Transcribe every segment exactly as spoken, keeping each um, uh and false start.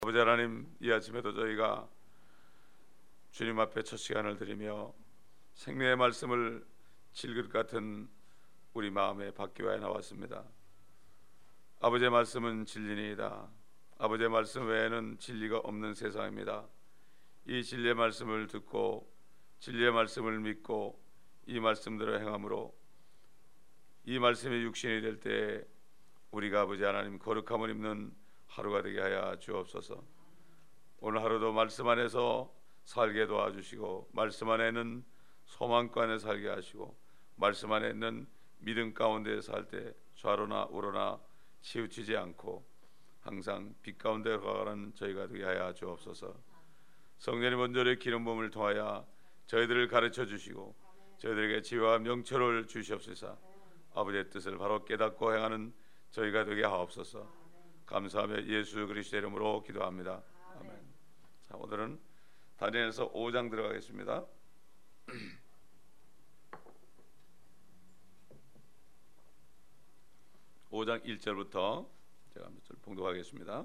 아버지 하나님, 이 아침에도 저희가 주님 앞에 첫 시간을 드리며 생명의 말씀을 질것 같은 우리 마음에 받기 위하여 나왔습니다. 아버지의 말씀은 진리니이다. 아버지의 말씀 외에는 진리가 없는 세상입니다. 이 진리의 말씀을 듣고 진리의 말씀을 믿고 이 말씀대로 행함으로 이 말씀이 육신이 될 때 우리가 아버지 하나님 거룩함을 입는 하루가 되게 하여 주옵소서. 오늘 하루도 말씀 안에서 살게 도와주시고 말씀 안에는 소망과 안에 살게 하시고 말씀 안에 있는 믿음 가운데 살 때 좌로나 우로나 치우치지 않고 항상 빛 가운데 가는 저희가 되게 하여 주옵소서. 성령님 온전히 기름 부음을 통하여 저희들을 가르쳐 주시고 저희들에게 지혜와 명철을 주시옵소서. 아버지의 뜻을 바로 깨닫고 행하는 저희가 되게 하옵소서. 감사하며 예수 그리스도의 이름으로 기도합니다. 아멘. 자, 오늘은 다니엘서 오 장 들어가겠습니다. 오 장 일 절부터 제가 몇 절 봉독하겠습니다.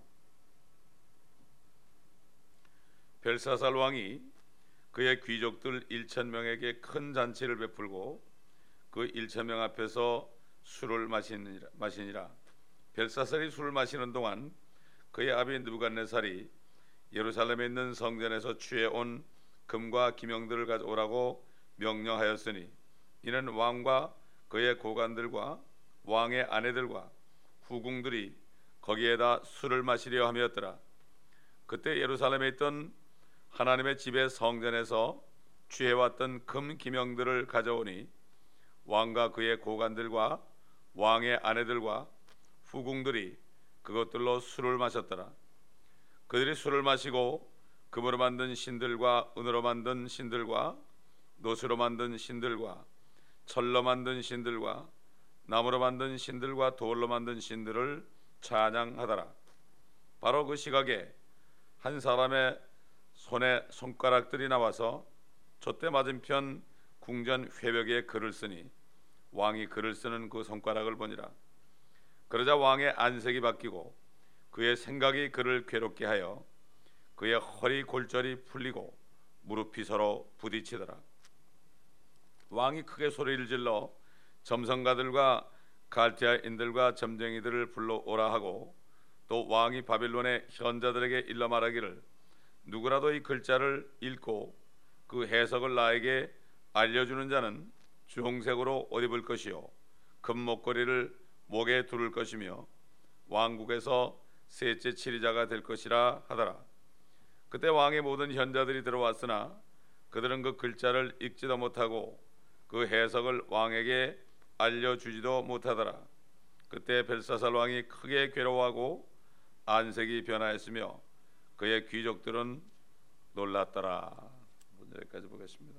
벨사살 왕이 그의 귀족들 일천 명에게 큰 잔치를 베풀고 그 일천 명 앞에서 술을 마시니라, 마시니라. 벨사살이 술을 마시는 동안 그의 아비 느부갓네살이 예루살렘에 있는 성전에서 취해온 금과 기명들을 가져오라고 명령하였으니 이는 왕과 그의 고관들과 왕의 아내들과 후궁들이 거기에다 술을 마시려 함이었더라. 그때 예루살렘에 있던 하나님의 집의 성전에서 취해왔던 금 기명들을 가져오니 왕과 그의 고관들과 왕의 아내들과 후궁들이 그것들로 술을 마셨더라. 그들이 술을 마시고 금으로 만든 신들과 은으로 만든 신들과 노수로 만든 신들과 철로 만든 신들과 나무로 만든 신들과 돌로 만든 신들을 찬양하더라. 바로 그 시각에 한 사람의 손에 손가락들이 나와서 촛대 맞은편 궁전 회벽에 글을 쓰니 왕이 글을 쓰는 그 손가락을 보니라. 그러자 왕의 안색이 바뀌고 그의 생각이 그를 괴롭게 하여 그의 허리 골절이 풀리고 무릎이 서로 부딪히더라. 왕이 크게 소리를 질러 점성가들과 갈대아인들과 점쟁이들을 불러오라 하고 또 왕이 바빌론의 현자들에게 일러 말하기를 누구라도 이 글자를 읽고 그 해석을 나에게 알려주는 자는 주홍색으로 옷 입을 것이요 금 목걸이를 목에 두를 것이며 왕국에서 셋째 치리자가 될 것이라 하더라. 그때 왕의 모든 현자들이 들어왔으나 그들은 그 글자를 읽지도 못하고 그 해석을 왕에게 알려주지도 못하더라. 그때 벨사살 왕이 크게 괴로워하고 안색이 변하였으며 그의 귀족들은 놀랐더라. 여기까지 보겠습니다.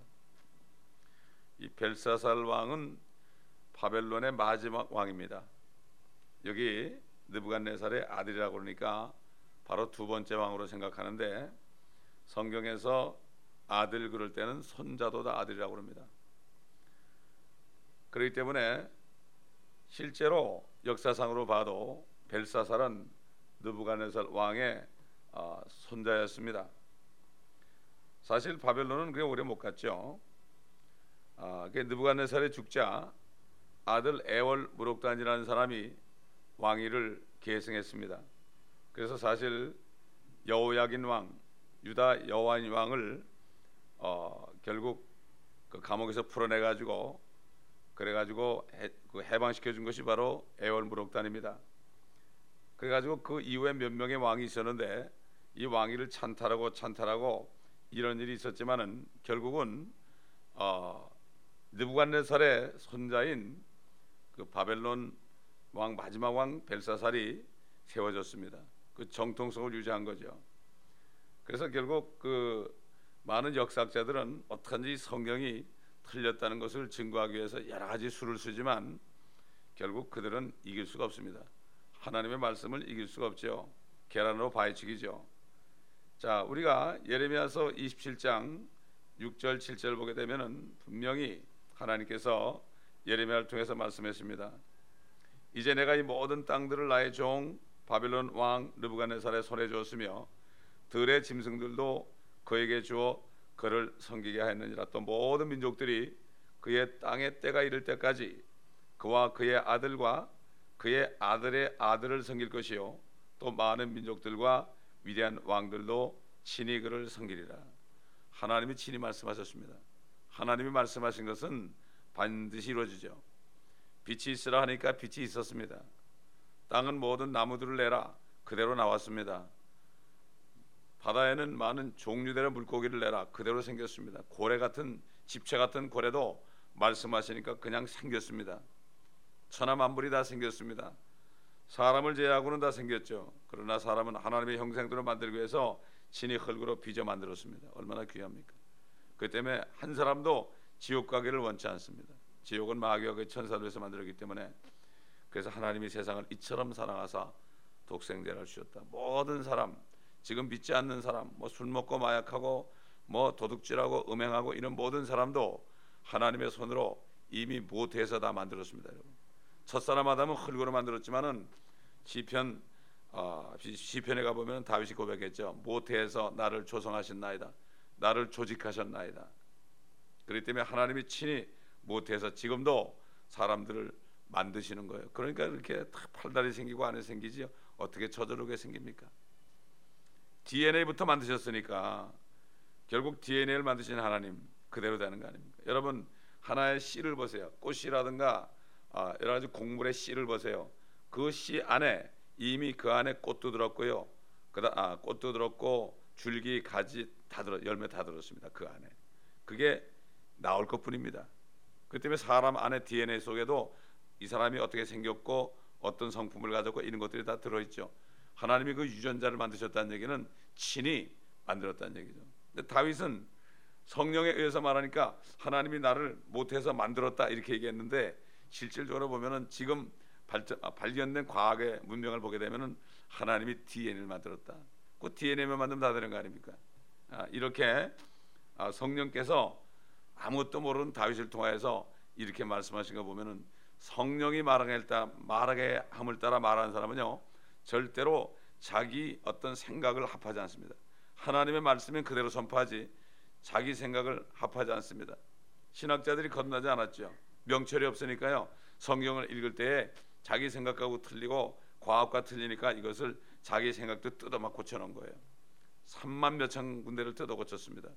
이 벨사살 왕은 바벨론의 마지막 왕입니다. 여기 느부갓네살의 아들이라고 그러니까 바로 두 번째 왕으로 생각하는데 성경에서 아들 그럴 때는 손자도 다 아들이라고 그럽니다. 그렇기 때문에 실제로 역사상으로 봐도 벨사살은 느부갓네살 왕의 어, 손자였습니다. 사실 바벨론은 그렇게 오래 못 갔죠. 아, 느부갓네살이 죽자 아들 에월 무록단이라는 사람이 왕위를 계승했습니다. 그래서 사실 여호야긴 왕, 유다 여호와긴 왕을 어, 결국 그 감옥에서 풀어내 가지고 그래 가지고 그 해방시켜 준 것이 바로 에월 무록단입니다. 그래 가지고 그 이후에 몇 명의 왕이 있었는데 이 왕위를 찬탈하고 찬탈하고 이런 일이 있었지만은 결국은 어, 느부갓네살의 손자인 그 바벨론 왕 마지막 왕 벨사살이 세워졌습니다. 그 정통성을 유지한 거죠. 그래서 결국 그 많은 역사학자들은 어떻게든지 성경이 틀렸다는 것을 증거하기 위해서 여러 가지 수를 쓰지만 결국 그들은 이길 수가 없습니다. 하나님의 말씀을 이길 수가 없죠. 계란으로 바위치기죠. 자, 우리가 예레미야서 이십칠 장 육 절 칠 절 보게 되면은 분명히 하나님께서 예레미야를 통해서 말씀했습니다. 이제 내가 이 모든 땅들을 나의 종 바벨론 왕 느부갓네살의 손에 주었으며 들의 짐승들도 그에게 주어 그를 섬기게 하였느니라. 또 모든 민족들이 그의 땅의 때가 이를 때까지 그와 그의 아들과 그의 아들의 아들을 섬길 것이요 또 많은 민족들과 위대한 왕들도 친히 그를 섬기리라. 하나님이 친히 말씀하셨습니다. 하나님이 말씀하신 것은 반드시 이루어지죠. 빛이 있으라 하니까 빛이 있었습니다. 땅은 모든 나무들을 내라 그대로 나왔습니다. 바다에는 많은 종류대로 물고기를 내라 그대로 생겼습니다. 고래 같은 집채 같은 고래도 말씀하시니까 그냥 생겼습니다. 천하만물이 다 생겼습니다. 사람을 제외하고는 다 생겼죠. 그러나 사람은 하나님의 형상대로 만들기 위해서 친히 흙으로 빚어 만들었습니다. 얼마나 귀합니까? 그 때문에 한 사람도 지옥 가기를 원치 않습니다. 지옥은 마귀와 그 천사들에서 만들었기 때문에 그래서 하나님이 세상을 이처럼 사랑하사 독생자를 주셨다. 모든 사람, 지금 믿지 않는 사람, 뭐 술 먹고 마약하고 뭐 도둑질하고 음행하고 이런 모든 사람도 하나님의 손으로 이미 모태에서 다 만들었습니다. 여러분. 첫사람 아담은 흙으로 만들었지만은 시편 어, 시편에 가 보면 다윗이 고백했죠. 모태에서 나를 조성하셨나이다. 나를 조직하셨나이다. 그렇기 때문에 하나님이 친히 모태에서 지금도 사람들을 만드시는 거예요. 그러니까 이렇게 팔다리 생기고 안에 생기지 어떻게 저절로 생깁니까? 디엔에이부터 만드셨으니까 결국 디엔에이를 만드신 하나님 그대로 되는 거 아닙니까? 여러분 하나의 씨를 보세요. 꽃씨라든가 아, 여러 가지 곡물의 씨를 보세요. 그 씨 안에 이미 그 안에 꽃도 들었고요. 그다 아, 꽃도 들었고 줄기, 가지 다 들어 열매 다 들었습니다. 그 안에 그게 나올 것뿐입니다. 그 때문에 사람 안에 디엔에이 속에도 이 사람이 어떻게 생겼고 어떤 성품을 가졌고 이런 것들이 다 들어있죠. 하나님이 그 유전자를 만드셨다는 얘기는 친히 만들었다는 얘기죠. 근데 다윗은 성령에 의해서 말하니까 하나님이 나를 못해서 만들었다 이렇게 얘기했는데 실질적으로 보면은 지금 발전, 발견된 과학의 문명을 보게 되면은 하나님이 디엔에이를 만들었다. 그 디엔에이만 만들면 다 되는 거 아닙니까? 아, 이렇게 아, 성령께서 아무것도 모르는 다윗을 통하여서 이렇게 말씀하신 거 보면은 성령이 말하게, 말하게 함을 따라 말하는 사람은요 절대로 자기 어떤 생각을 합하지 않습니다. 하나님의 말씀은 그대로 선포하지 자기 생각을 합하지 않습니다. 신학자들이 거듭나지 않았죠. 명철이 없으니까요 성경을 읽을 때에 자기 생각하고 틀리고 과학과 틀리니까 이것을 자기 생각도 뜯어 막 고쳐놓은 거예요. 삼만 몇천 군데를 뜯어 고쳤습니다.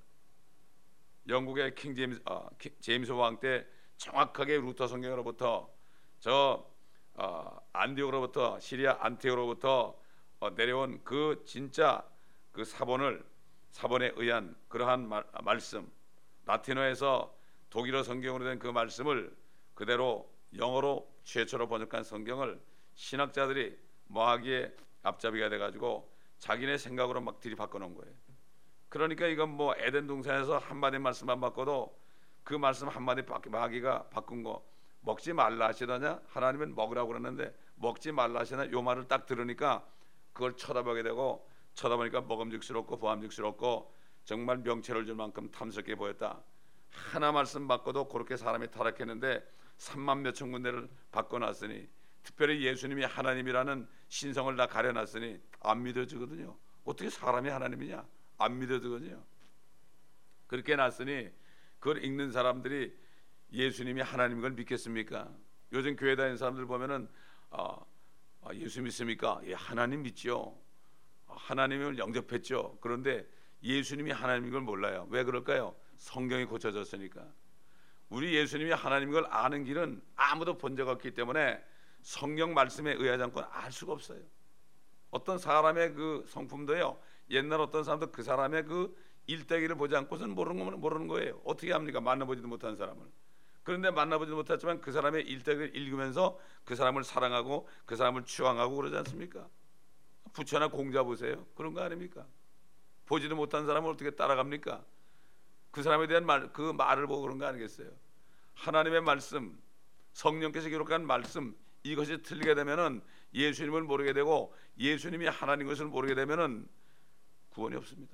영국의 킹 제임스, 아, 킹, 제임스 왕 때 정확하게 루터 성경으로부터 저 어, 안디옥으로부터 시리아 안티옥으로부터 어, 내려온 그 진짜 그 사본을 사본에 의한 그러한 말, 말씀 라틴어에서 독일어 성경으로 된 그 말씀을 그대로 영어로 최초로 번역한 성경을 신학자들이 뭐하기에 앞잡이가 돼가지고 자기네 생각으로 막 들이바꿔 놓은 거예요. 그러니까 이건 뭐 에덴 동산에서 한마디 말씀만 바꿔도 그 말씀 한마디 마귀가 바꾼 거 먹지 말라 하시더냐 하나님은 먹으라고 그러는데 먹지 말라 하시나 요 말을 딱 들으니까 그걸 쳐다보게 되고 쳐다보니까 먹음직스럽고 보암직스럽고 정말 명체를 줄 만큼 탐스럽게 보였다. 하나 말씀 바꿔도 그렇게 사람이 타락했는데 삼만 몇천 군데를 바꿔놨으니 특별히 예수님이 하나님이라는 신성을 다 가려놨으니 안 믿어지거든요. 어떻게 사람이 하나님이냐 안 믿어지거든요. 그렇게 놨으니 그걸 읽는 사람들이 예수님이 하나님인 걸 믿겠습니까? 요즘 교회 다니는 사람들 보면은 아, 아, 예수 믿습니까? 예, 하나님 믿죠. 아, 하나님을 영접했죠. 그런데 예수님이 하나님인 걸 몰라요. 왜 그럴까요? 성경이 고쳐졌으니까. 우리 예수님이 하나님인 걸 아는 길은 아무도 본 적 없기 때문에 성경 말씀에 의하지 않고 알 수가 없어요. 어떤 사람의 그 성품도요. 옛날 어떤 사람도 그 사람의 그 일대기를 보지 않고서는 모르는 거 모르는 거예요. 어떻게 합니까? 만나보지도 못한 사람을. 그런데 만나보지도 못했지만 그 사람의 일대기를 읽으면서 그 사람을 사랑하고 그 사람을 추앙하고 그러지 않습니까? 부처나 공자 보세요. 그런 거 아닙니까? 보지도 못한 사람을 어떻게 따라갑니까? 그 사람에 대한 말, 그 말을 보고 그런 거 아니겠어요? 하나님의 말씀, 성령께서 기록한 말씀 이것이 틀리게 되면은 예수님을 모르게 되고 예수님이 하나님 것을 모르게 되면은 구원이 없습니다.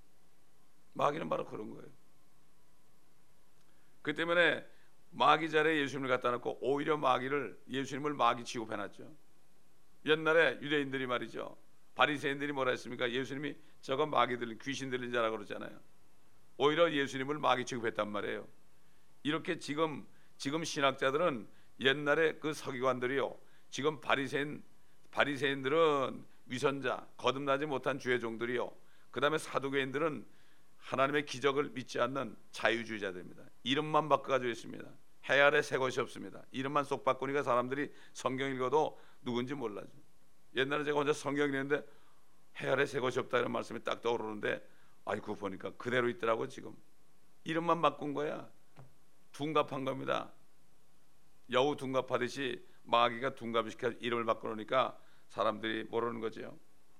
마귀는 바로 그런 거예요. 그 때문에 마귀 자리에 예수님을 갖다 놓고 오히려 마귀를 예수님을 마귀 취급해놨죠. 옛날에 유대인들이 말이죠, 바리새인들이 뭐라 했습니까? 예수님이 저거 마귀 들린 귀신 들린 자라고 그러잖아요. 오히려 예수님을 마귀 취급했단 말이에요. 이렇게 지금 지금 신학자들은 옛날에 그 서기관들이요, 지금 바리새인 바리새인들은 위선자, 거듭나지 못한 주의 종들이요, 그 다음에 사두개인들은 하나님의 기적을 믿지 않는 자유주의자들입니다. 이름만 바꿔가지고 있습니다. 해 아래 새 것이 없습니다. 이름만 쏙 바꾸니까 사람들이 성경 읽어도 누군지 몰라죠. 옛날에 제가 혼자 성경 읽는데 해 아래 새 것이 없다 이런 말씀이 딱 떠오르는데, 아이고 보니까 그대로 있더라고. 지금 이름만 바꾼 거야. 둔갑한 겁니다. 여우 둔갑하듯이 마귀가 둔갑시켜 이름을 바꿔놓으니까 사람들이 모르는 거죠.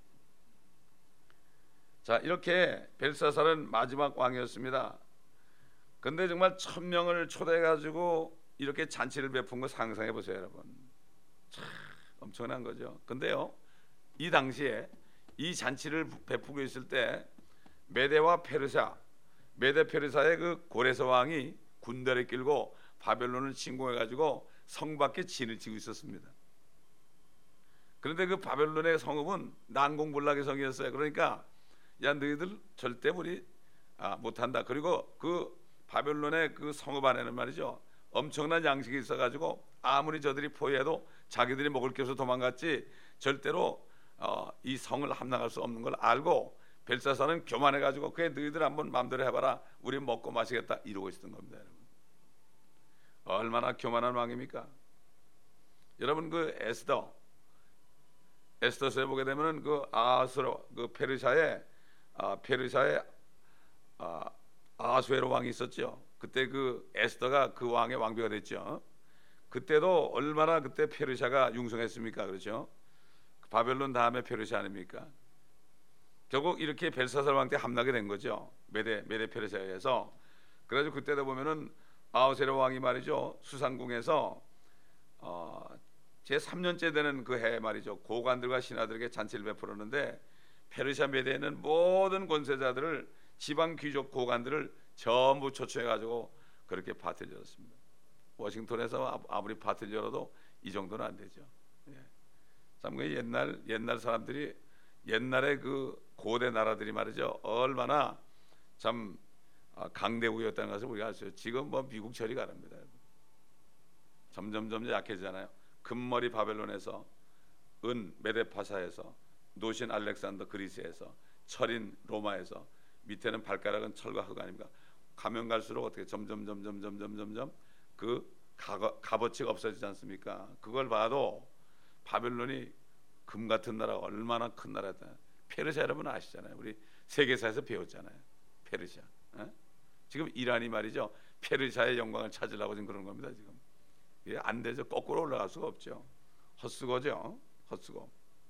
자, 이렇게 벨사살은 마지막 왕이었습니다. 근데 정말 천명을 초대해 가지고 이렇게 잔치를 베푼 거 상상해 보세요, 여러분. 참 엄청난 거죠. 근데요, 이 당시에 이 잔치를 베푸고 있을 때 메대와 페르사, 메대 페르사의 그 고레스 왕이 군대를 끌고 바벨론을 침공해 가지고 성 밖에 진을 치고 있었습니다. 그런데 그 바벨론의 성읍은 난공불락의 성이었어요. 그러니까 야, 너희들 절대 우리 아, 못한다. 그리고 그 바벨론의 그 성읍 안에는 말이죠, 엄청난 양식이 있어가지고 아무리 저들이 포위해도 자기들이 먹을 게 없어서 도망갔지 절대로 어, 이 성을 함락할 수 없는 걸 알고 벨사살은 교만해가지고 그래 너희들 한번 마음대로 해봐라, 우리 먹고 마시겠다 이러고 있었던 겁니다. 여러분, 얼마나 교만한 왕입니까? 여러분, 그 에스더 에스더서에 보게 되면은 그 아수로 그 페르시아의 아, 페르시아의 아, 아수에로 왕이 있었죠. 그때 그 에스더가 그 왕의 왕비가 됐죠. 그때도 얼마나 그때 페르시아가 융성했습니까? 그렇죠? 바벨론 다음에 페르시아 아닙니까? 결국 이렇게 벨사살 왕 때 함락이 된 거죠. 메대 메대 페르시아에서. 그래가지고 그때도 보면은 아수에로 왕이 말이죠, 수상궁에서 어, 제 삼 년째 되는 그 해 말이죠, 고관들과 신하들에게 잔치를 베풀었는데 페르시아 메대에는 모든 권세자들을, 지방 귀족 고관들을 전부 초청해 가지고 그렇게 파티를 열었습니다. 워싱턴에서 아무리 파티를 열어도 이 정도는 안 되죠. 예. 참 그 옛날 옛날 사람들이, 옛날에 그 고대 나라들이 말이죠, 얼마나 참 강대국이었다는 것을 우리가 알죠. 지금 뭐 미국 저리 가랍니다. 점점 점점 약해지잖아요. 금머리 바벨론에서, 은 메데파사에서, 노신 알렉산더 그리스에서, 철인 로마에서, 밑에는 발가락은 철과 흙 아닙니까? 가면 갈수록 어떻게 점점 점점 점점 점점 그 값어치가 없어지지 않습니까? 그걸 봐도 바벨론이 금 같은 나라가 얼마나 큰 나라다. 페르시아 여러분 아시잖아요. 우리 세계사에서 배웠잖아요. 페르시아. 에? 지금 이란이 말이죠, 페르시아의 영광을 찾으려고 지금 그러는 겁니다. 지금 예, 안 되죠. 거꾸로 올라갈 수가 없죠. 헛수고죠. 헛수고.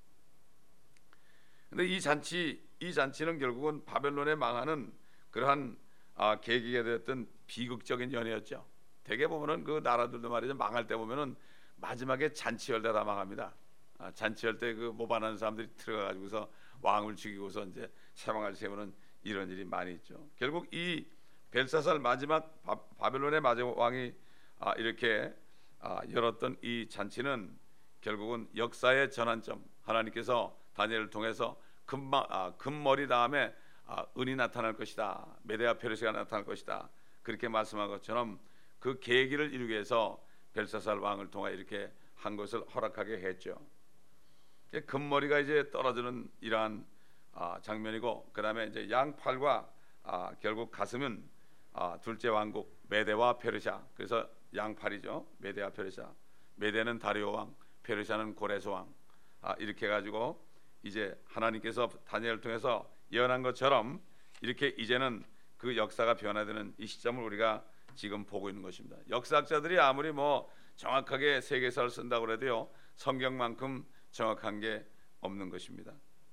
근데 이 잔치, 이 잔치는 결국은 바벨론에 망하는 그러한 아, 계기가 되었던 비극적인 연애였죠. 대개 보면은 그 나라들도 말이죠, 망할 때 보면은 마지막에 잔치할 때 다 망합니다. 아, 잔치할 때 그 모반하는 사람들이 들어가 가지고서 왕을 죽이고서 이제 세왕을 세우는 이런 일이 많이 있죠. 결국 이 벨사살 마지막 바, 바벨론의 마지막 왕이 아, 이렇게 아, 열었던 이 잔치는 결국은 역사의 전환점, 하나님께서 다니엘을 통해서 금마, 아, 금머리 다음에 아, 은이 나타날 것이다, 메데아 페르시아가 나타날 것이다, 그렇게 말씀한 것처럼 그 계기를 이루기 위해서 벨사살 왕을 통해 이렇게 한 것을 허락하게 했죠. 금머리가 이제 떨어지는 이러한 아, 장면이고, 그 다음에 이제 양팔과 아, 결국 가슴은 아, 둘째 왕국 메데와 페르시아, 그래서 양팔이죠. 메데와 페르시아. 메데는 다리오 왕, 페르시아는 고레스 왕. 아, 이렇게 가지고 이제 하나님께서 다니엘을 통해서 예언한 것처럼 이렇게 이제는 그 역사가 변화되는 이 시점을 우리가 지금 보고 있는 것입니다. 역사학자들이 아무리 뭐 정확하게 세계사를 쓴다고 해도요, 성경만큼 정확한 게 없는 것입니다.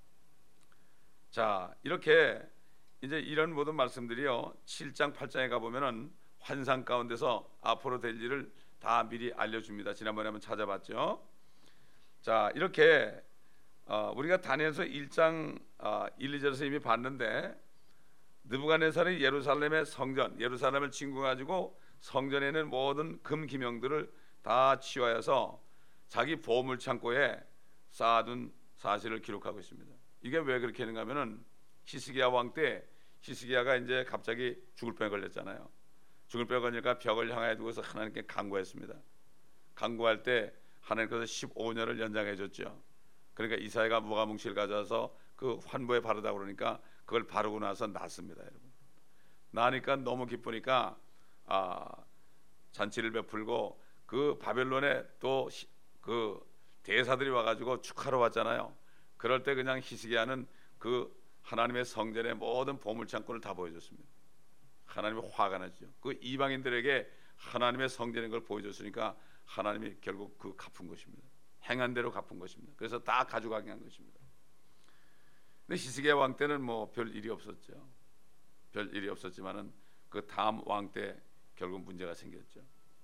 자, 이렇게 이제 이런 모든 말씀들이요, 칠 장 팔 장에 가보면은 환상 가운데서 앞으로 될 일을 다 미리 알려줍니다. 지난번에 한번 찾아봤죠. 자, 이렇게 어, 우리가 다니엘서 일 장 어, 일, 이 절에서 이미 봤는데, 느부갓네살이 예루살렘의 성전, 예루살렘을 침공해가지고 성전에 있는 모든 금 기명들을 다 치워서 자기 보물 창고에 쌓아둔 사실을 기록하고 있습니다. 이게 왜 그렇게 하는가 하면은 히스기야 왕 때 히스기야가 이제 갑자기 죽을 병에 걸렸잖아요. 죽을 병에 걸리니까 벽을 향해 두고서 하나님께 간구했습니다. 간구할 때 하나님께서 십오 년을 연장해 줬죠. 그러니까 이사야가 무화과뭉치를 가져와서 그 환부에 바르다 그러니까 그걸 바르고 나서 낫습니다. 여러분, 나니까 너무 기쁘니까 아, 잔치를 베풀고 그 바벨론에 또 그 대사들이 와가지고 축하러 왔잖아요. 그럴 때 그냥 히스기야는 그 하나님의 성전의 모든 보물창고를 다 보여줬습니다. 하나님이 화가 났죠. 그 이방인들에게 하나님의 성전인 걸 보여줬으니까 하나님이 결국 그 갚은 것입니다. 행한 대로 갚은 것입니다. 그래서 다 가져가게 한 것입니다. 근데 히스기야 왕 때는 뭐 별 일이 없었죠. 별 일이 없었지만은 그 다음 왕 때 결국 문제가 생겼죠.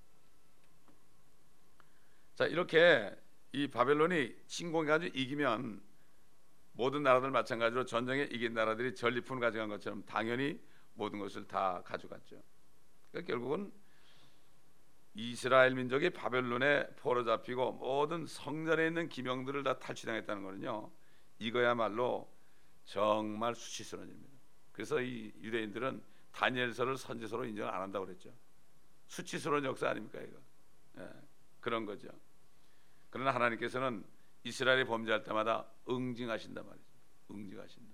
자, 이렇게 이 바벨론이 침공해가지고 이기면 모든 나라들 마찬가지로 전쟁에 이긴 나라들이 전리품을 가져간 것처럼 당연히 모든 것을 다 가져갔죠. 그러니까 결국은 이스라엘 민족이 바벨론에 포로 잡히고 모든 성전에 있는 기명들을 다 탈취당했다는 거는요, 이거야말로 정말 수치스러운 일입니다. 그래서 이 유대인들은 다니엘서를 선지서로 인정을 안 한다고 그랬죠. 수치스러운 역사 아닙니까 이거? 예, 그런 거죠. 그러나 하나님께서는 이스라엘이 범죄할 때마다 응징하신단 말이죠. 응징하신다.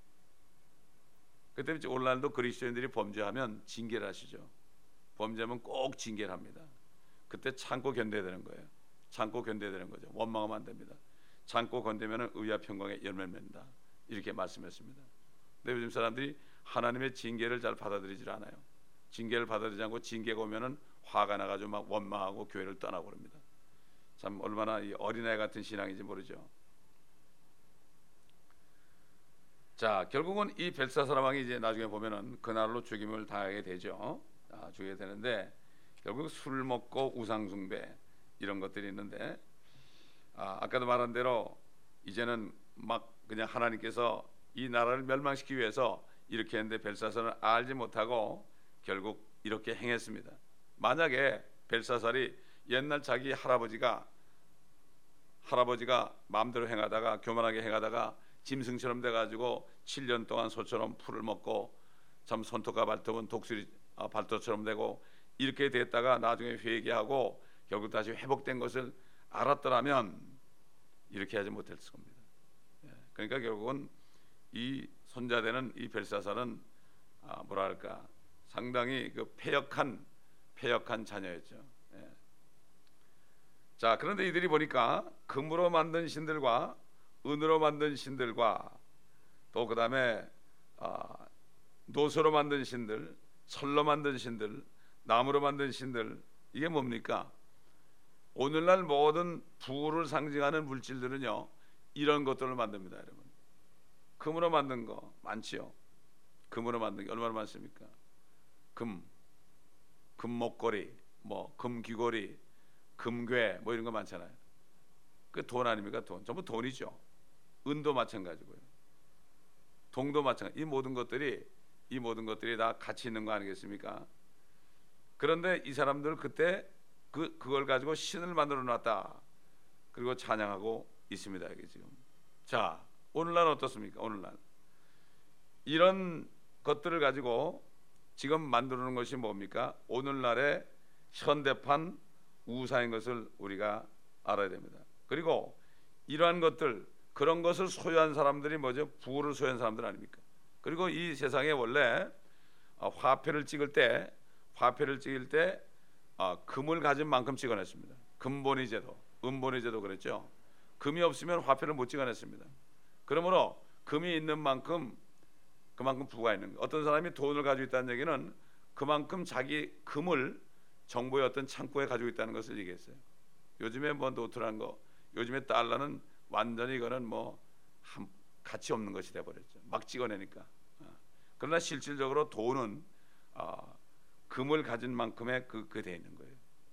그 때문에 오늘날도 그리스도인들이 범죄하면 징계를 하시죠. 범죄하면 꼭 징계를 합니다. 그때 참고 견뎌야 되는 거예요. 참고 견뎌야 되는 거죠. 원망하면 안 됩니다. 참고 견디면 의와 평강에 열매를 맺는다, 이렇게 말씀했습니다. 근데 요즘 사람들이 하나님의 징계를 잘 받아들이질 않아요. 징계를 받아들이지 않고 징계가 오면은 화가 나가지고 막 원망하고 교회를 떠나고 그럽니다. 참 얼마나 이 어린아이 같은 신앙인지 모르죠. 자, 결국은 이 벨사살 왕이 이제 나중에 보면은 그날로 죽임을 당하게 되죠. 아, 죽게 되는데 결국 술 먹고 우상 숭배 이런 것들이 있는데, 아, 아까도 말한 대로 이제는 막 그냥 하나님께서 이 나라를 멸망시키기 위해서 이렇게 했는데 벨사살은 알지 못하고 결국 이렇게 행했습니다. 만약에 벨사살이 옛날 자기 할아버지가 할아버지가 마음대로 행하다가 교만하게 행하다가 짐승처럼 돼가지고 칠 년 동안 소처럼 풀을 먹고 참 손톱과 발톱은 독수리 아, 발톱처럼 되고 이렇게 됐다가 나중에 회개하고 결국 다시 회복된 것을 알았더라면 이렇게 하지 못했을 겁니다. 그러니까 결국은 이 손자되는 이 벨사살은 아, 뭐랄까 상당히 그 패역한 패역한 자녀였죠. 예. 자, 그런데 이들이 보니까 금으로 만든 신들과 은으로 만든 신들과 또 그 다음에 아, 노소로 만든 신들, 철로 만든 신들, 나무로 만든 신들, 이게 뭡니까? 오늘날 모든 부를 상징하는 물질들은요 이런 것들을 만듭니다. 여러분, 금으로 만든 거 많지요. 금으로 만든 게 얼마나 많습니까? 금, 금 목걸이, 뭐 금 귀걸이, 금괴, 뭐 이런 거 많잖아요. 그 돈 아닙니까? 돈, 전부 돈이죠. 은도 마찬가지고요. 동도 마찬가지. 이 모든 것들이 이 모든 것들이 다 가치 있는 거 아니겠습니까? 그런데 이 사람들 그때 그 그걸 가지고 신을 만들어 놨다. 그리고 찬양하고 있습니다. 이게 지금. 자, 오늘날 어떻습니까? 오늘날 이런 것들을 가지고 지금 만들어 놓은 것이 뭡니까? 오늘날의 현대판 우상인 것을 우리가 알아야 됩니다. 그리고 이러한 것들, 그런 것을 소유한 사람들이 뭐죠? 부를 소유한 사람들 아닙니까? 그리고 이 세상에 원래 화폐를 찍을 때 화폐를 찍을 때 아, 금을 가진 만큼 찍어냈습니다. 금본위 제도, 은본위 제도 그랬죠. 금이 없으면 화폐를 못 찍어냈습니다. 그러므로 금이 있는 만큼 그만큼 부가 있는 거예요. 어떤 사람이 돈을 가지고 있다는 얘기는 그만큼 자기 금을 정부의 어떤 창고에 가지고 있다는 것을 얘기했어요. 요즘에 뭐 노트라는 거, 요즘에 달러는 완전히 이거는 뭐 한, 가치 없는 것이 돼버렸죠. 막 찍어내니까. 그러나 실질적으로 돈은 어, 금을 가진 만큼의 그, 그 돼 있는 거예요.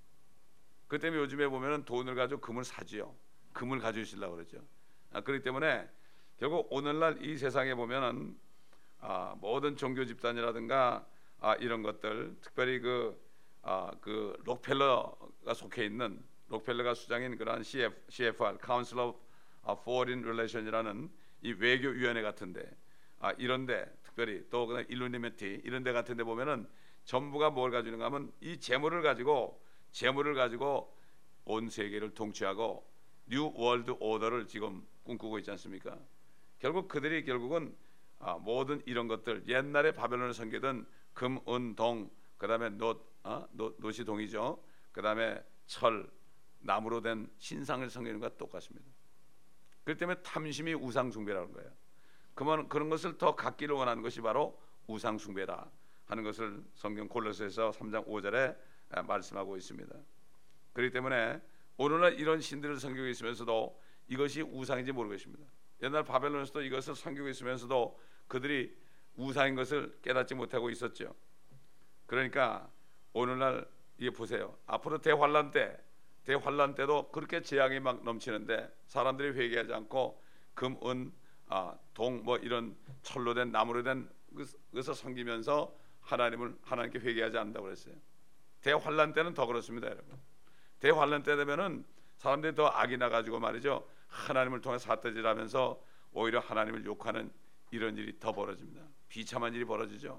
그 때문에 요즘에 보면은 돈을 가지고 금을 사지요. 금을 가지고 있으려고 그러죠. 아, 그렇기 때문에 결국 오늘날 이 세상에 보면은 아, 모든 종교 집단이라든가 아, 이런 것들, 특별히 그, 아, 그 록펠러가 속해 있는 록펠러가 수장인 그러한 씨에프, 씨에프알, Council of 아, Foreign Relation이라는 이 외교위원회 같은데, 아, 이런데 특별히 또 그냥 일루미나티 이런데 같은데 보면은 전부가 뭘 가지고 있는가 하면 이 재물을 가지고 재물을 가지고 온 세계를 통치하고 뉴 월드 오더를 지금 꿈꾸고 있지 않습니까? 결국 그들이 결국은 아, 모든 이런 것들 옛날에 바벨론을 섬기던 금, 은, 동, 그다음에 놋, 어? 놋, 놋이 동이죠. 그다음에 철, 나무로 된 신상을 섬기는 것과 똑같습니다. 그렇기 때문에 탐심이 우상 숭배라는 거예요. 그만 그런 것을 더 갖기를 원하는 것이 바로 우상 숭배다 하는 것을 성경 골로새서 삼 장 오 절에 말씀하고 있습니다. 그렇기 때문에 오늘날 이런 신들을 섬기고 있으면서도 이것이 우상인지 모르겠습니다. 옛날 바벨론에서도 이것을 섬기고 있으면서도 그들이 우상인 것을 깨닫지 못하고 있었죠. 그러니까 오늘날 이게 보세요. 앞으로 대환란 때, 대환란 때도 그렇게 재앙이 막 넘치는데 사람들이 회개하지 않고 금, 은, 아, 동 뭐 이런 철로 된 나무로 된 것을 섬기면서 하나님을 하나님께 회개하지 않는다고 그랬어요. 대환란 때는 더 그렇습니다, 여러분. 대환란 때 되면은 사람들이 더 악이 나가지고 말이죠. 하나님을 통해 삿대질하면서 오히려 하나님을 욕하는 이런 일이 더 벌어집니다. 비참한 일이 벌어지죠.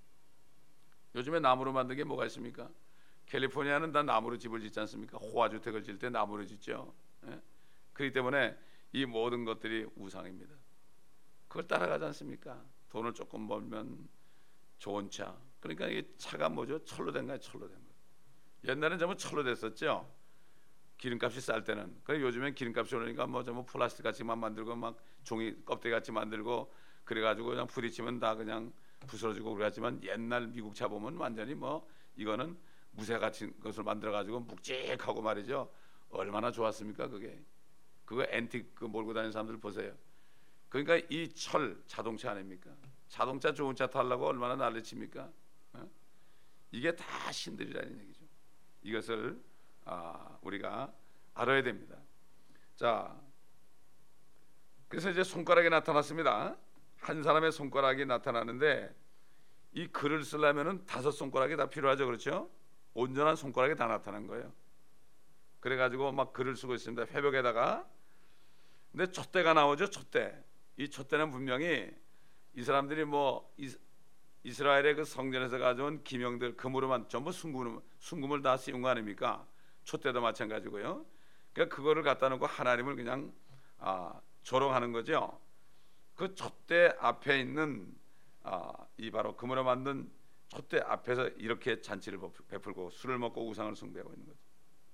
요즘에 나무로 만든 게 뭐가 있습니까? 캘리포니아는 다 나무로 집을 짓지 않습니까? 호화주택을 지을 때 나무로 짓죠. 예? 그렇기 때문에 이 모든 것들이 우상입니다. 그걸 따라가지 않습니까? 돈을 조금 벌면 좋은 차. 그러니까 이 차가 뭐죠? 철로 된 거예요. 철로 된 거. 옛날에는 전부 철로 됐었죠. 기름값이 쌀 때는. 그래 요즘엔 기름값이 오르니까 뭐 전부 플라스틱 같이만 만들고 막 종이 껍데기 같이 만들고 그래가지고 그냥 부딪히면 다 그냥 부스러지고 그러지만 옛날 미국 차 보면 완전히 뭐 이거는 무쇠 같은 것을 만들어 가지고 묵직하고 말이죠. 얼마나 좋았습니까 그게. 그거 앤틱 그 몰고 다니는 사람들 보세요. 그러니까 이 철 자동차 아닙니까? 자동차 좋은 차 타려고 얼마나 난리칩니까? 어? 이게 다 신들이라는 얘기죠. 이것을 아, 우리가 알아야 됩니다. 자, 그래서 이제 손가락이 나타났습니다. 한 사람의 손가락이 나타나는데 이 글을 쓰려면은 다섯 손가락이 다 필요하죠, 그렇죠? 온전한 손가락이 다 나타난 거예요. 그래가지고 막 글을 쓰고 있습니다. 회벽에다가. 근데 촛대가 나오죠, 촛대. 이 촛대는 분명히 이 사람들이 뭐 이, 이스라엘의 그 성전에서 가져온 기명들 금으로만 전부 순금을, 순금을 다 씌운 거 아닙니까? 촛대도 마찬가지고요. 그러니까 그거를 갖다 놓고 하나님을 그냥 아, 조롱하는 거죠. 그 촛대 앞에 있는 아, 이 바로 금으로 만든 촛대 앞에서 이렇게 잔치를 베풀고 술을 먹고 우상을 숭배하고 있는 거죠.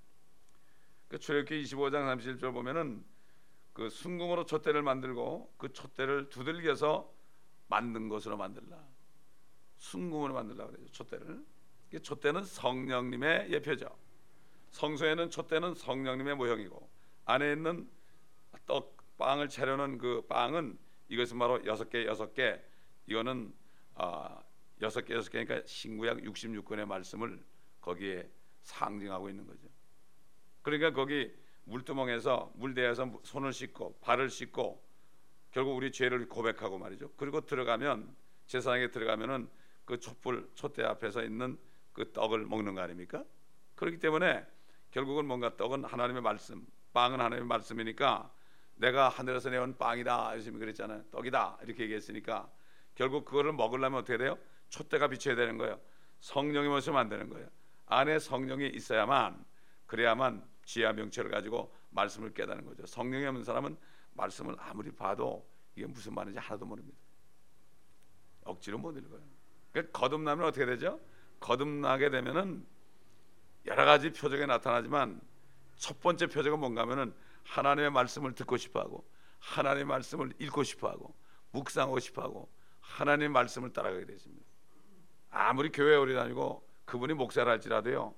그 출애굽기 이십오 장 삼십일 절 보면은 그 순금으로 촛대를 만들고 그 촛대를 두들겨서 만든 것으로 만들라. 순금으로 만들라 그래요. 촛대를. 이 촛대는 성령님의 예표죠. 성소에는 촛대는 성령님의 모형이고 안에 있는 떡 빵을 차려놓은 그 빵은 이것은 바로 여섯 개 여섯 개 이거는 아, 여섯 개 여섯 개니까 신구약 육십육 권의 말씀을 거기에 상징하고 있는 거죠. 그러니까 거기 물두멍에서 물대에서 손을 씻고 발을 씻고 결국 우리 죄를 고백하고 말이죠. 그리고 들어가면 제사장에 들어가면은 그 촛불 촛대 앞에서 있는 그 떡을 먹는 거 아닙니까? 그렇기 때문에 결국은 뭔가 떡은 하나님의 말씀, 빵은 하나님의 말씀이니까 내가 하늘에서 내온 빵이다 예수님이 그랬잖아요. 떡이다 이렇게 얘기했으니까 결국 그거를 먹으려면 어떻게 돼요? 촛대가 비춰야 되는 거예요. 성령이 모습을 만드는 거예요. 안에 성령이 있어야만 그래야만 지혜와 명철을 가지고 말씀을 깨닫는 거죠. 성령이 없는 사람은 말씀을 아무리 봐도 이게 무슨 말인지 하나도 모릅니다. 억지로 못 읽어요. 그러니까 거듭나면 어떻게 되죠? 거듭나게 되면은 여러 가지 표적이 나타나지만 첫 번째 표적은 뭔가 하면은 하나님의 말씀을 듣고 싶어하고 하나님의 말씀을 읽고 싶어하고 묵상하고 싶어하고 하나님의 말씀을 따라가게 되십니다. 아무리 교회에 오래 다니고 그분이 목사를 할지라도요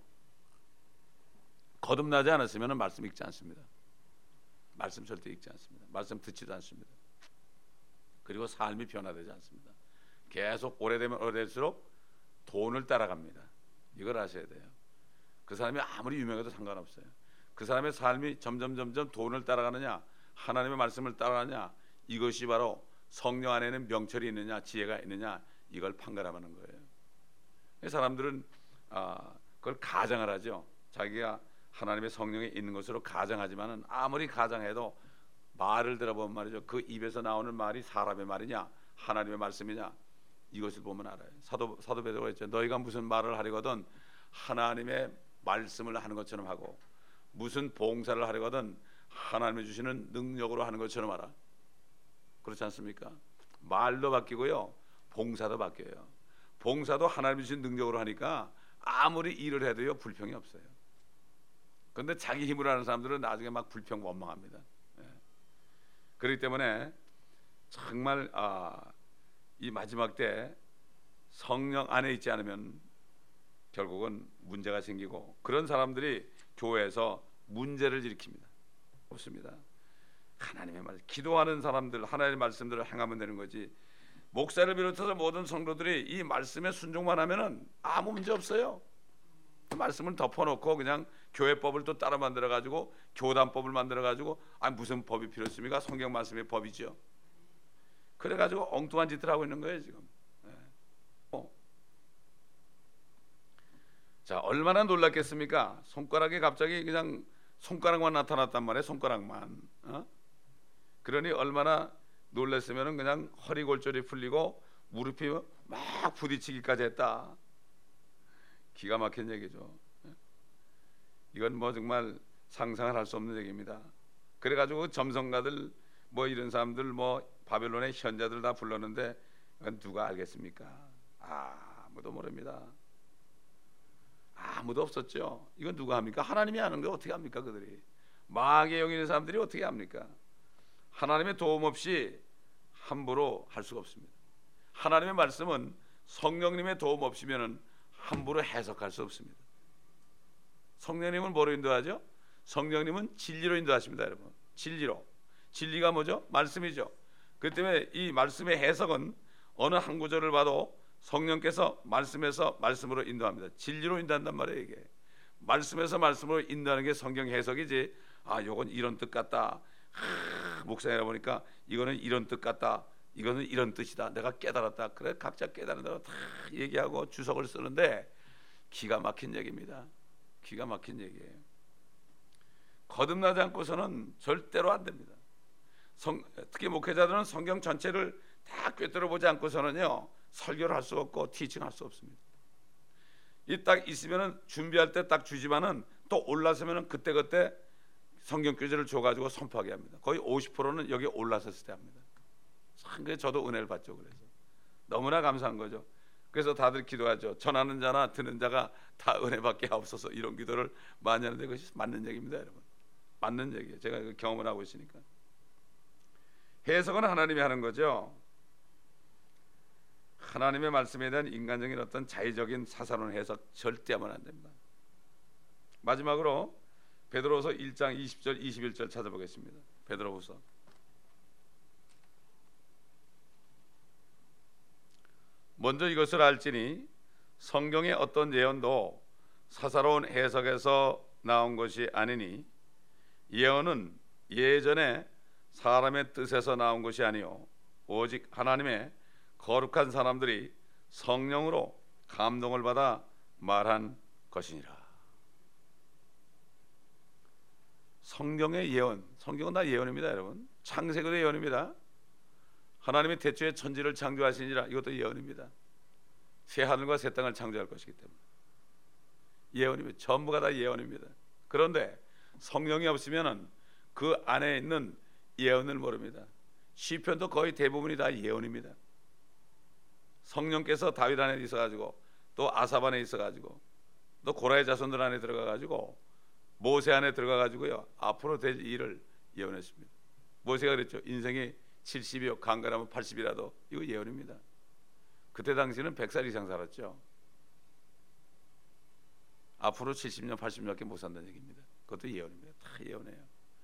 거듭나지 않았으면 말씀 읽지 않습니다. 말씀 절대 읽지 않습니다. 말씀 듣지도 않습니다. 그리고 삶이 변화되지 않습니다. 계속 오래되면 오래될수록 돈을 따라갑니다. 이걸 아셔야 돼요. 그 사람이 아무리 유명해도 상관없어요. 그 사람의 삶이 점점 점점 돈을 따라가느냐 하나님의 말씀을 따라가느냐 이것이 바로 성령 안에는 명철이 있느냐 지혜가 있느냐 이걸 판가름하는 거예요. 사람들은 아, 그걸 가정을 하죠. 자기가 하나님의 성령이 있는 것으로 가정하지만은 아무리 가정해도 말을 들어보면 말이죠, 그 입에서 나오는 말이 사람의 말이냐 하나님의 말씀이냐 이것을 보면 알아요. 사도 사도 베드로가 했죠. 너희가 무슨 말을 하려거든 하나님의 말씀을 하는 것처럼 하고, 무슨 봉사를 하려거든 하나님이 주시는 능력으로 하는 것처럼 하라. 그렇지 않습니까? 말도 바뀌고요, 봉사도 바뀌어요. 봉사도 하나님이 주신 능력으로 하니까 아무리 일을 해도요 불평이 없어요. 그런데 자기 힘으로 하는 사람들은 나중에 막 불평 원망합니다. 예. 그렇기 때문에 정말 아, 이 마지막 때 성령 안에 있지 않으면 결국은 문제가 생기고, 그런 사람들이 교회에서 문제를 일으킵니다. 없습니다. 하나님의 말, 기도하는 사람들 하나님의 말씀대로 행하면 되는 거지, 목사를 비롯해서 모든 성도들이 이 말씀에 순종만 하면은 아무 문제 없어요. 그 말씀을 덮어놓고 그냥 교회법을 또 따로 만들어 가지고 교단법을 만들어 가지고 아 무슨 법이 필요 있습니까? 성경 말씀의 법이죠. 그래 가지고 엉뚱한 짓을 하고 있는 거예요 지금. 네. 어. 자, 얼마나 놀랐겠습니까? 손가락이 갑자기 그냥 손가락만 나타났단 말이에요. 손가락만. 어? 그러니 얼마나 놀랐으면은 그냥 허리 골절이 풀리고 무릎이 막 부딪히기까지 했다. 기가 막힌 얘기죠. 이건 뭐 정말 상상을 할 수 없는 얘기입니다. 그래가지고 점성가들 뭐 이런 사람들 뭐 바벨론의 현자들 다 불렀는데 그건 누가 알겠습니까? 아무도 모릅니다. 아무도 없었죠. 이건 누가 합니까? 하나님이 하는 거 어떻게 합니까? 그들이 마귀의 영이 있는 사람들이 어떻게 합니까? 하나님의 도움 없이 함부로 할 수가 없습니다. 하나님의 말씀은 성령님의 도움 없이면은 함부로 해석할 수 없습니다. 성령님은 뭐로 인도하죠? 성령님은 진리로 인도하십니다, 여러분. 진리로. 진리가 뭐죠? 말씀이죠. 그렇기 때문에 이 말씀의 해석은 어느 한 구절을 봐도 성령께서 말씀에서 말씀으로 인도합니다. 진리로 인도한단 말이에요. 이게 말씀에서 말씀으로 인도하는 게 성경 해석이지, 아 요건 이런 뜻 같다, 하, 목사님 보니까 이거는 이런 뜻 같다, 이거는 이런 뜻이다, 내가 깨달았다, 그래 각자 깨달은 대로 다 얘기하고 주석을 쓰는데 기가 막힌 얘기입니다. 기가 막힌 얘기예요. 거듭나지 않고서는 절대로 안 됩니다. 성, 특히 목회자들은 성경 전체를 다 꿰뚫어 보지 않고서는요 설교를 할 수 없고 티칭할 수 없습니다. 이 딱 있으면은 준비할 때 딱 주지만은 또 올라서면은 그때 그때 성경 교재를 줘가지고 선포하게 합니다. 거의 오십 퍼센트는 여기 올라섰을 때 합니다. 참 그래서 저도 은혜를 받죠. 그래서 너무나 감사한 거죠. 그래서 다들 기도하죠. 전하는 자나 듣는 자가 다 은혜 받게 하옵소서, 이런 기도를 많이 하는데 그것이 맞는 얘기입니다, 여러분. 맞는 얘기예요. 제가 그 경험을 하고 있으니까. 해석은 하나님이 하는 거죠. 하나님의 말씀에 대한 인간적인 어떤 자의적인 사사로운 해석 절대 하면 안 됩니다. 마지막으로 베드로후서 일 장 이십 절 이십일 절 찾아보겠습니다. 베드로후서 먼저 이것을 알지니 성경의 어떤 예언도 사사로운 해석에서 나온 것이 아니니 예언은 예전에 사람의 뜻에서 나온 것이 아니요 오직 하나님의 거룩한 사람들이 성령으로 감동을 받아 말한 것이니라. 성경의 예언, 성경은 다 예언입니다, 여러분. 창세기도 예언입니다. 하나님이 태초에 천지를 창조하시니라, 이것도 예언입니다. 새 하늘과 새 땅을 창조할 것이기 때문에 예언입니다. 전부가 다 예언입니다. 그런데 성령이 없으면은 그 안에 있는 예언을 모릅니다. 시편도 거의 대부분이 다 예언입니다. 성령께서 다윗 안에 있어가지고 또 아삽 안에 있어가지고 또 고라의 자손들 안에 들어가가지고 모세 안에 들어가가지고요 앞으로 될 일을 예언했습니다. 모세가 그랬죠. 인생이 칠십이요 강건하면 팔십이라도 이거 예언입니다. 그때 당시는 백 살 이상 살았죠. 앞으로 칠십 년 팔십 년밖에 못 산다는 얘기입니다. 그것도 예언입니다. 다 예언해요.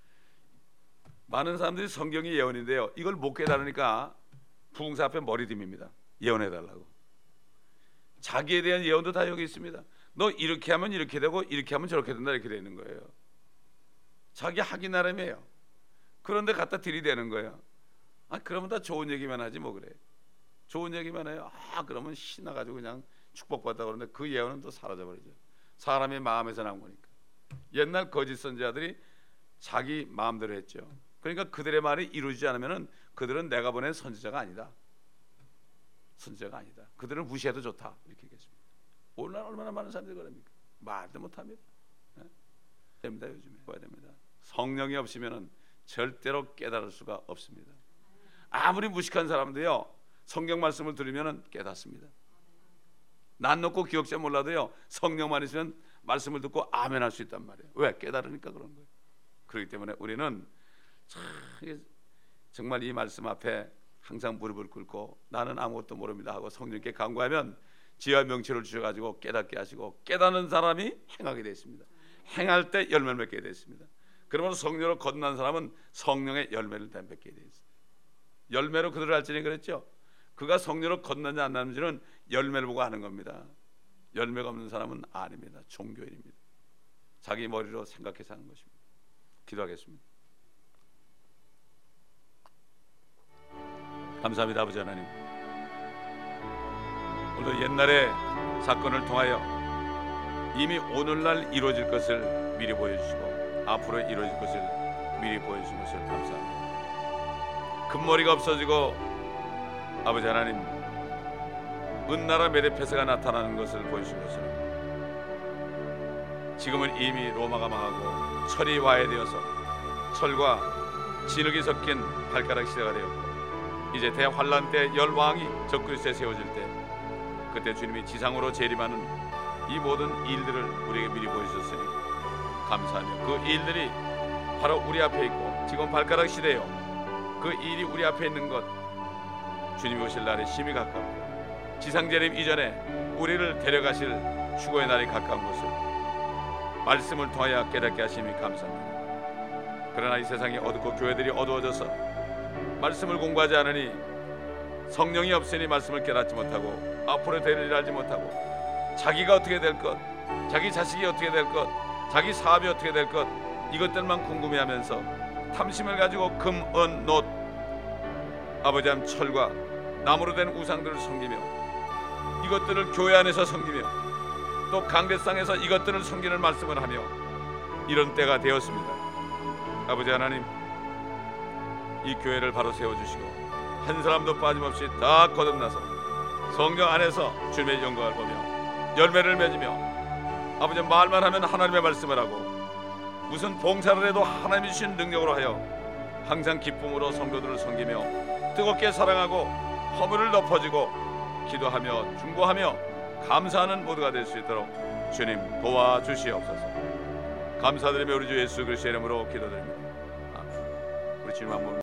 많은 사람들이 성경이 예언인데요 이걸 못 깨달으니까 부흥사 앞에 머리 듭입니다. 예언해달라고. 자기에 대한 예언도 다 여기 있습니다. 너 이렇게 하면 이렇게 되고 이렇게 하면 저렇게 된다, 이렇게 되는 거예요. 자기 하기 나름이에요. 그런데 갖다 들이대는 거예요. 아 그러면 다 좋은 얘기만 하지 뭐 그래. 좋은 얘기만 해요. 아 그러면 신나가지고 그냥 축복받다 그러는데 그 예언은 또 사라져버리죠. 사람의 마음에서 나온 거니까. 옛날 거짓 선지자들이 자기 마음대로 했죠. 그러니까 그들의 말이 이루어지지 않으면 그들은 내가 보낸 선지자가 아니다. 선지자가 아니다. 그들은 무시해도 좋다. 이렇게 얘기했습니다. 오늘날 얼마나 많은 사람들이 그럽니까? 말도 못합니다. 네? 됩니다. 요즘에 봐야 됩니다. 성령이 없으면 절대로 깨달을 수가 없습니다. 아무리 무식한 사람도요 성경 말씀을 들으면 깨닫습니다. 난 놓고 기억자 몰라도요 성령만 있으면 말씀을 듣고 아멘 할 수 있단 말이에요. 왜? 깨달으니까 그런 거예요. 그렇기 때문에 우리는 참 정말 이 말씀 앞에 항상 무릎을 꿇고 나는 아무것도 모릅니다 하고 성령께 간구하면 지혜와 명철을 주셔가지고 깨닫게 하시고 깨닫는 사람이 행하게 되어 있습니다. 행할 때 열매를 맺게 되어 있습니다. 그러면 성령으로 거듭난 사람은 성령의 열매를 맺게 되어 있습니다. 열매로 그들을 알지니 그랬죠. 그가 성령으로 거듭나지 않는지는 열매를 보고 하는 겁니다. 열매가 없는 사람은 아닙니다. 종교인입니다. 자기 머리로 생각해서 하는 것입니다. 기도하겠습니다. 감사합니다. 아버지 하나님, 오늘도 옛날의 사건을 통하여 이미 오늘날 이루어질 것을 미리 보여주시고 앞으로 이루어질 것을 미리 보여주신 것을 감사합니다. 금머리가 없어지고 아버지 하나님 은나라 메데페스가 나타나는 것을 보여주신 것처럼 지금은 이미 로마가 망하고 철이 와해되어서 철과 진흙이 섞인 발가락 시대가 되었고 이제 대환란 때 열왕이 적그리스도에 세워질 때 그때 주님이 지상으로 재림하는 이 모든 일들을 우리에게 미리 보여주셨으니 감사하며 그 일들이 바로 우리 앞에 있고 지금 발가락 시대요 그 일이 우리 앞에 있는 것 주님이 오실 날이 심히 가깝고 지상재림 이전에 우리를 데려가실 휴거의 날이 가까운 것을 말씀을 통하여 깨닫게 하심이 감사합니다. 그러나 이 세상이 어둡고 교회들이 어두워져서 말씀을 공부하지 않으니 성령이 없으니 말씀을 깨닫지 못하고 앞으로 될 일을 알지 못하고 자기가 어떻게 될 것, 자기 자식이 어떻게 될 것, 자기 사업이 어떻게 될 것 이것들만 궁금해하면서 탐심을 가지고 금, 은, 놋, 아버지 함 철과 나무로 된 우상들을 섬기며 이것들을 교회 안에서 섬기며 또 강대상에서 이것들을 섬기는 말씀을 하며 이런 때가 되었습니다. 아버지 하나님, 이 교회를 바로 세워주시고 한 사람도 빠짐없이 다 거듭나서 성령 안에서 주님의 영광을 보며 열매를 맺으며 아버지 말만 하면 하나님의 말씀을 하고 무슨 봉사를 해도 하나님이 주신 능력으로 하여 항상 기쁨으로 성도들을 섬기며 뜨겁게 사랑하고 허물을 덮어지고 기도하며 중보하며 감사하는 모두가 될 수 있도록 주님 도와주시옵소서. 감사드리며 우리 주 예수 그리스도의 이름으로 기도드립니다. 아멘. 우리 주님 한번